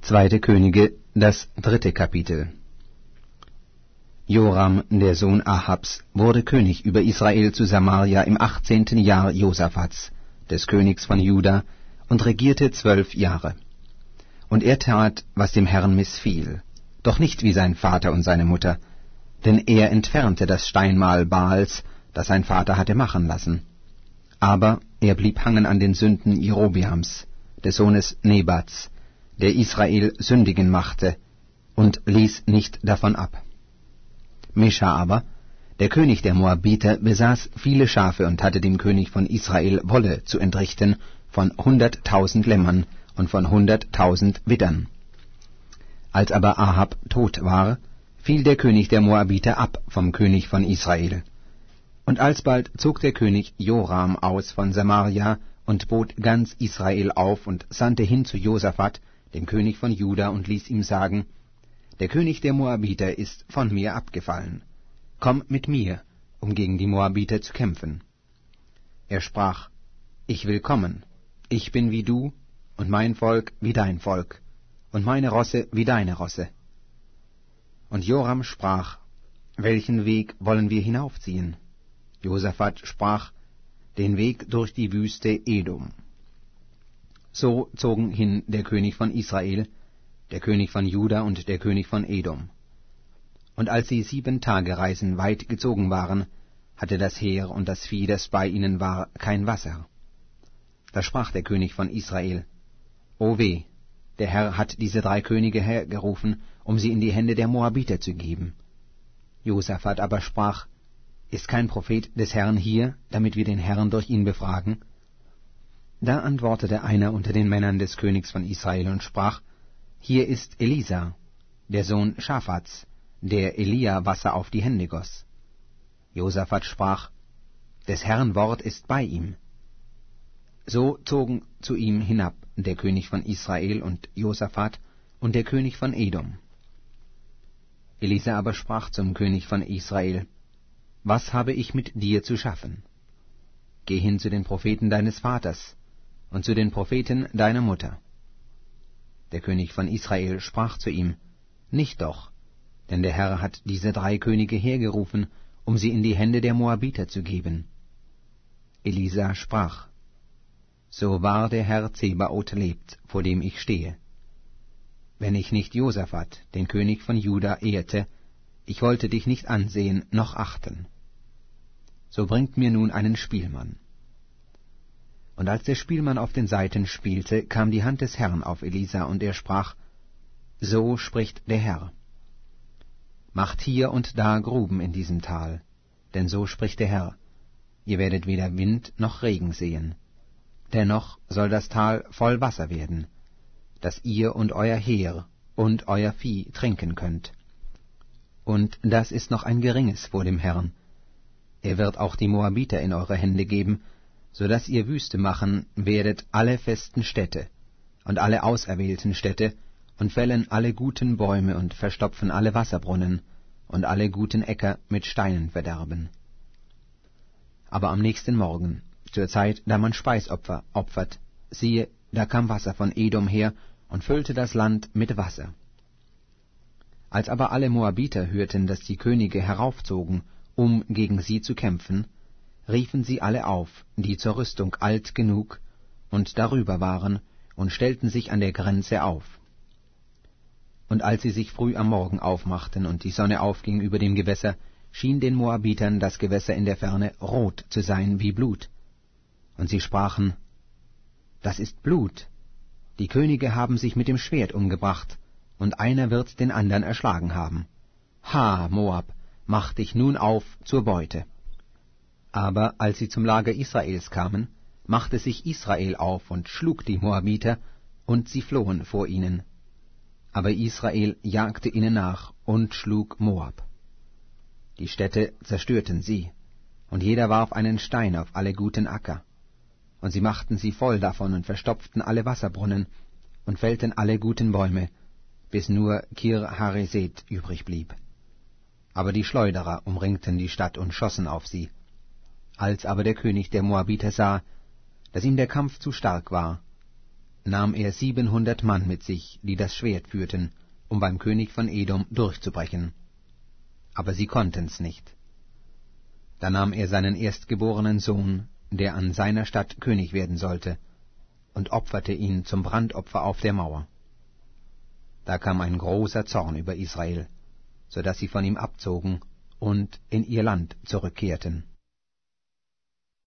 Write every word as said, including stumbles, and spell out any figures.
Zweite Könige, das dritte Kapitel. Joram, der Sohn Ahabs, wurde König über Israel zu Samaria im achtzehnten Jahr Josafats, des Königs von Juda, und regierte zwölf Jahre. Und er tat, was dem Herrn missfiel, doch nicht wie sein Vater und seine Mutter, denn er entfernte das Steinmal Baals, das sein Vater hatte machen lassen. Aber er blieb hangen an den Sünden Jerobeams, des Sohnes Nebats, der Israel sündigen machte, und ließ nicht davon ab. Mescha aber, der König der Moabiter, besaß viele Schafe und hatte dem König von Israel Wolle zu entrichten von hunderttausend Lämmern und von hunderttausend Widdern. Als aber Ahab tot war, fiel der König der Moabiter ab vom König von Israel. Und alsbald zog der König Joram aus von Samaria und bot ganz Israel auf und sandte hin zu Josaphat, dem König von Juda, und ließ ihm sagen: Der König der Moabiter ist von mir abgefallen. Komm mit mir, um gegen die Moabiter zu kämpfen. Er sprach: Ich will kommen. Ich bin wie du, und mein Volk wie dein Volk, und meine Rosse wie deine Rosse. Und Joram sprach: Welchen Weg wollen wir hinaufziehen? Josaphat sprach: Den Weg durch die Wüste Edom. So zogen hin der König von Israel, der König von Juda und der König von Edom. Und als sie sieben Tage Reisen weit gezogen waren, hatte das Heer und das Vieh, das bei ihnen war, kein Wasser. Da sprach der König von Israel: O weh, der Herr hat diese drei Könige hergerufen, um sie in die Hände der Moabiter zu geben. Josaphat aber sprach: Ist kein Prophet des Herrn hier, damit wir den Herrn durch ihn befragen? Da antwortete einer unter den Männern des Königs von Israel und sprach: Hier ist Elisa, der Sohn Schafats, der Elia Wasser auf die Hände goss. Josaphat sprach: Des Herrn Wort ist bei ihm. So zogen zu ihm hinab der König von Israel und Josaphat und der König von Edom. Elisa aber sprach zum König von Israel: Was habe ich mit dir zu schaffen? Geh hin zu den Propheten deines Vaters und zu den Propheten deiner Mutter. Der König von Israel sprach zu ihm: Nicht doch, denn der Herr hat diese drei Könige hergerufen, um sie in die Hände der Moabiter zu geben. Elisa sprach: So wahr der Herr Zebaoth lebt, vor dem ich stehe. Wenn ich nicht Josaphat, den König von Juda, ehrte, ich wollte dich nicht ansehen noch achten. So bringt mir nun einen Spielmann. Und als der Spielmann auf den Saiten spielte, kam die Hand des Herrn auf Elisa, und er sprach: So spricht der Herr: Macht hier und da Gruben in diesem Tal, denn so spricht der Herr: Ihr werdet weder Wind noch Regen sehen. Dennoch soll das Tal voll Wasser werden, dass ihr und euer Heer und euer Vieh trinken könnt. Und das ist noch ein geringes vor dem Herrn. Er wird auch die Moabiter in eure Hände geben, so dass ihr Wüste machen werdet alle festen Städte und alle auserwählten Städte, und fällen alle guten Bäume und verstopfen alle Wasserbrunnen und alle guten Äcker mit Steinen verderben. Aber am nächsten Morgen, zur Zeit, da man Speisopfer opfert, siehe, da kam Wasser von Edom her und füllte das Land mit Wasser. Als aber alle Moabiter hörten, dass die Könige heraufzogen, um gegen sie zu kämpfen, riefen sie alle auf, die zur Rüstung alt genug und darüber waren, und stellten sich an der Grenze auf. Und als sie sich früh am Morgen aufmachten und die Sonne aufging über dem Gewässer, schien den Moabitern das Gewässer in der Ferne rot zu sein wie Blut. Und sie sprachen: Das ist Blut. Die Könige haben sich mit dem Schwert umgebracht, und einer wird den andern erschlagen haben. Ha, Moab, mach dich nun auf zur Beute. Aber als sie zum Lager Israels kamen, machte sich Israel auf und schlug die Moabiter, und sie flohen vor ihnen. Aber Israel jagte ihnen nach und schlug Moab. Die Städte zerstörten sie, und jeder warf einen Stein auf alle guten Acker. Und sie machten sie voll davon und verstopften alle Wasserbrunnen und fällten alle guten Bäume, bis nur Kir-Hareset übrig blieb. Aber die Schleuderer umringten die Stadt und schossen auf sie. Als aber der König der Moabiter sah, dass ihm der Kampf zu stark war, nahm er siebenhundert Mann mit sich, die das Schwert führten, um beim König von Edom durchzubrechen. Aber sie konnten's nicht. Da nahm er seinen erstgeborenen Sohn, der an seiner Stadt König werden sollte, und opferte ihn zum Brandopfer auf der Mauer. Da kam ein großer Zorn über Israel, so dass sie von ihm abzogen und in ihr Land zurückkehrten.